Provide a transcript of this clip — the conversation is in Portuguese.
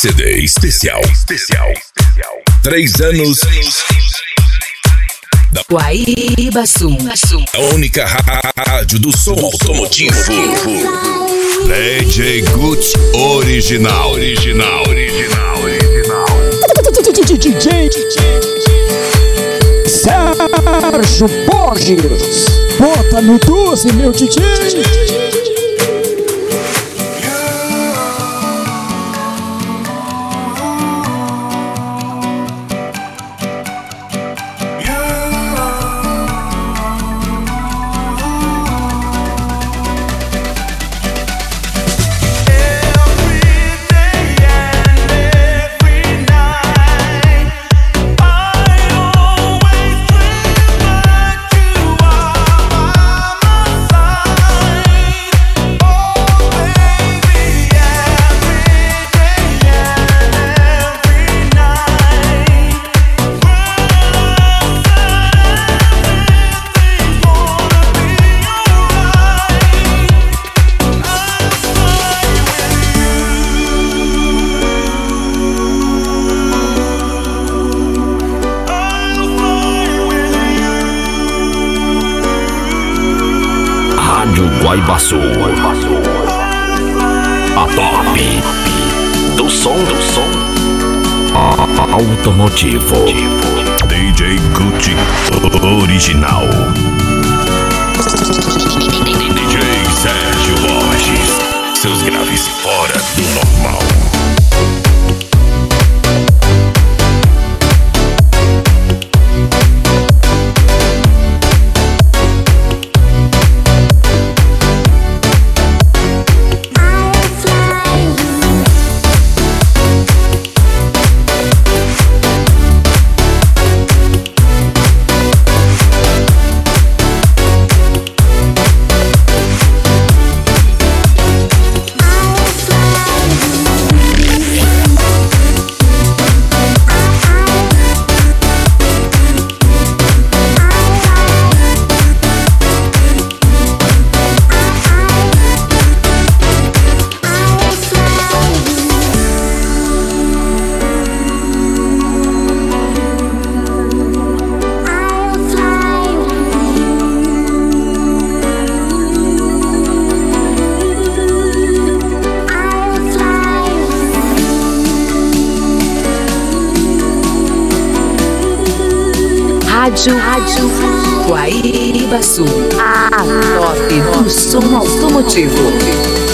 CD especial. 3 anos da Guaíba Sul. A única rádio do som automotivo. DJ Gucci original. DJ Sérgio Borges, bota no 12, meu DJ. Guaíba Sul, a top do som automotivo. DJ Gucci original. DJ Sérgio Borges, seus graves fora do normal. Rádio Guaíba Sul, a top do som automotivo.